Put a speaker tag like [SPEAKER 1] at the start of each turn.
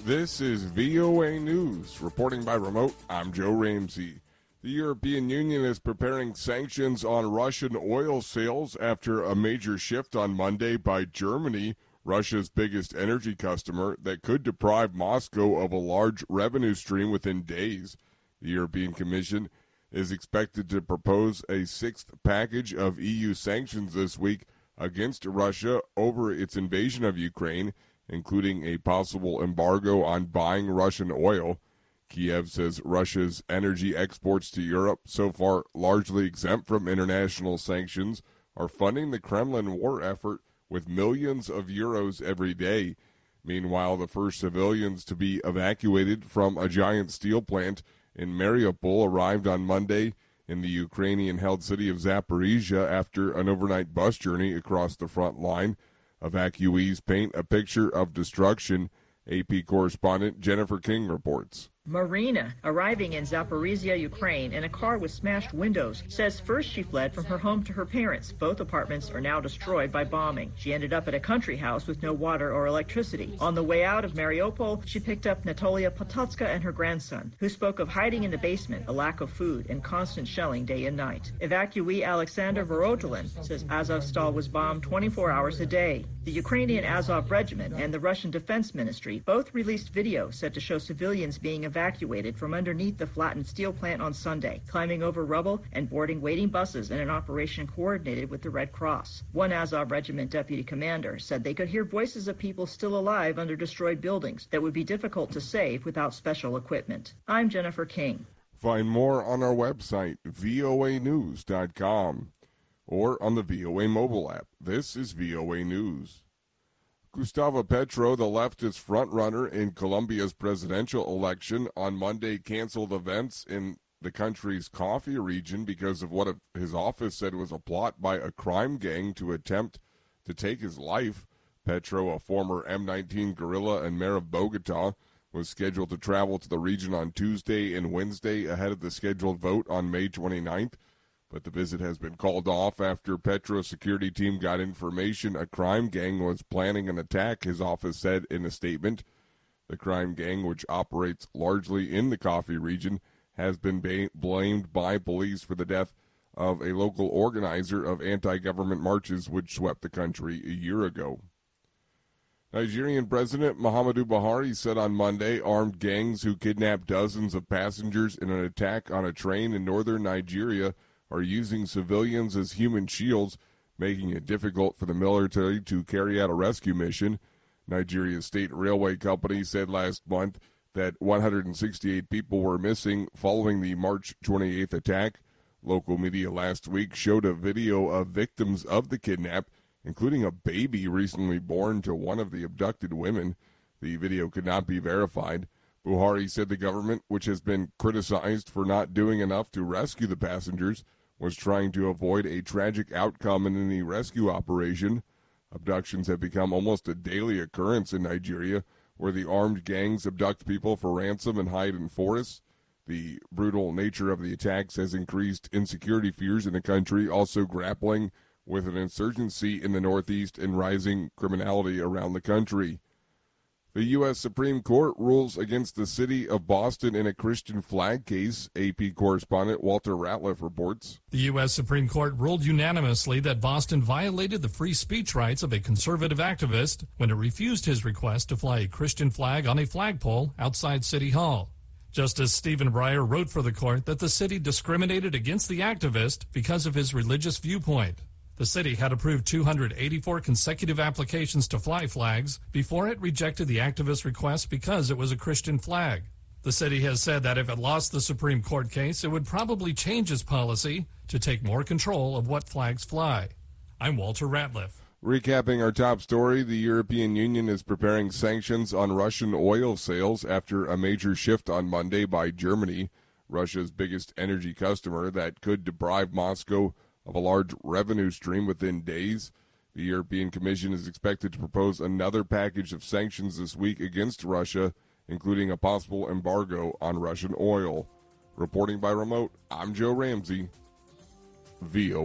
[SPEAKER 1] This is VOA News. Reporting by remote, I'm Joe Ramsey. The European Union is preparing sanctions on Russian oil sales after a major shift on Monday by Germany, Russia's biggest energy customer, that could deprive Moscow of a large revenue stream within days. The European Commission is expected to propose a sixth package of EU sanctions this week against Russia over its invasion of Ukraine, including a possible embargo on buying Russian oil. Kiev says Russia's energy exports to Europe, so far largely exempt from international sanctions, are funding the Kremlin war effort with millions of euros every day. Meanwhile, the first civilians to be evacuated from a giant steel plant in Mariupol arrived on Monday in the Ukrainian-held city of Zaporizhia after an overnight bus journey across the front line. Evacuees paint a picture of destruction. AP correspondent Jennifer King reports.
[SPEAKER 2] Marina, arriving in Zaporizhia, Ukraine, in a car with smashed windows, says first she fled from her home to her parents. Both apartments are now destroyed by bombing. She ended up at a country house with no water or electricity. On the way out of Mariupol, she picked up Natalia Potocka and her grandson, who spoke of hiding in the basement, a lack of food, and constant shelling day and night. Evacuee Alexander Vorotolin says Azovstal was bombed 24 hours a day. The Ukrainian Azov Regiment and the Russian Defense Ministry both released video said to show civilians being evacuated from underneath the flattened steel plant on Sunday, climbing over rubble and boarding waiting buses in an operation coordinated with the Red Cross. One Azov Regiment deputy commander said they could hear voices of people still alive under destroyed buildings that would be difficult to save without special equipment. I'm Jennifer King.
[SPEAKER 1] Find more on our website, voanews.com, or on the VOA mobile app. This is VOA News. Gustavo Petro, the leftist frontrunner in Colombia's presidential election, on Monday canceled events in the country's coffee region because of what his office said was a plot by a crime gang to attempt to take his life. Petro, a former M19 guerrilla and mayor of Bogota, was scheduled to travel to the region on Tuesday and Wednesday ahead of the scheduled vote on May 29th. But the visit has been called off after Petro's security team got information a crime gang was planning an attack, his office said in a statement. The crime gang, which operates largely in the coffee region, has been blamed by police for the death of a local organizer of anti-government marches which swept the country a year ago. Nigerian President Muhammadu Buhari said on Monday armed gangs who kidnapped dozens of passengers in an attack on a train in northern Nigeria are using civilians as human shields, making it difficult for the military to carry out a rescue mission. Nigeria's state railway company said last month that 168 people were missing following the March 28th attack. Local media last week showed a video of victims of the kidnap, including a baby recently born to one of the abducted women. The video could not be verified. Buhari said the government, which has been criticized for not doing enough to rescue the passengers, was trying to avoid a tragic outcome in any rescue operation. Abductions have become almost a daily occurrence in Nigeria, where the armed gangs abduct people for ransom and hide in forests. The brutal nature of the attacks has increased insecurity fears in the country, also grappling with an insurgency in the Northeast and rising criminality around the country. The U.S. Supreme Court rules against the city of Boston in a Christian flag case. AP correspondent Walter Ratliff reports.
[SPEAKER 3] The U.S. Supreme Court ruled unanimously that Boston violated the free speech rights of a conservative activist when it refused his request to fly a Christian flag on a flagpole outside City Hall. Justice Stephen Breyer wrote for the court that the city discriminated against the activist because of his religious viewpoint. The city had approved 284 consecutive applications to fly flags before it rejected the activist request because it was a Christian flag. The city has said that if it lost the Supreme Court case, it would probably change its policy to take more control of what flags fly. I'm Walter Ratliff.
[SPEAKER 1] Recapping our top story, the European Union is preparing sanctions on Russian oil sales after a major shift on Monday by Germany, Russia's biggest energy customer, that could deprive Moscow of a large revenue stream within days. The European Commission is expected to propose another package of sanctions this week against Russia, including a possible embargo on Russian oil. Reporting by remote, I'm Joe Ramsey, VOA.